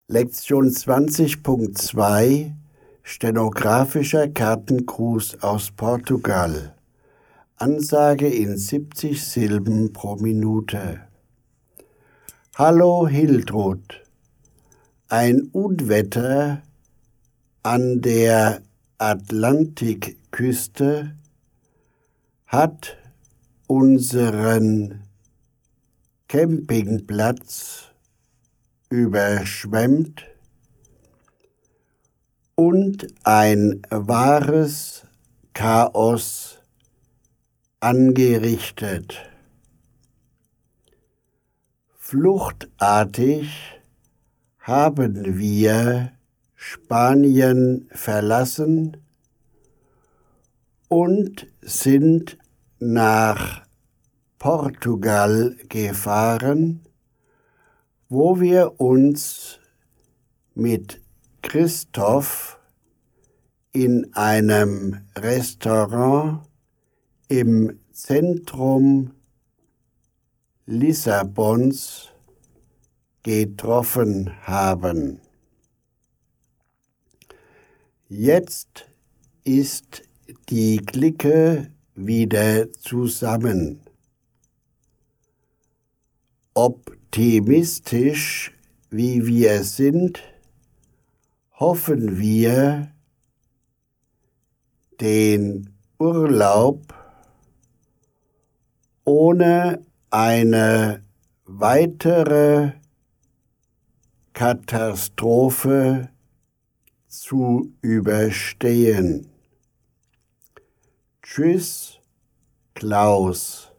Lektion 20.2 Stenografischer Kartengruß aus Portugal. Ansage in 70 Silben pro Minute. Hallo Hildrud. Ein Unwetter an der Atlantikküste hat unseren Campingplatz überschwemmt und ein wahres Chaos angerichtet. Fluchtartig haben wir Spanien verlassen und sind nach Portugal gefahren, wo wir uns mit Christoph in einem Restaurant im Zentrum Lissabons getroffen haben. Jetzt ist die Clique wieder zusammen. Optimistisch wie wir sind, hoffen wir, den Urlaub ohne eine weitere Katastrophe zu überstehen. Tschüss, Klaus.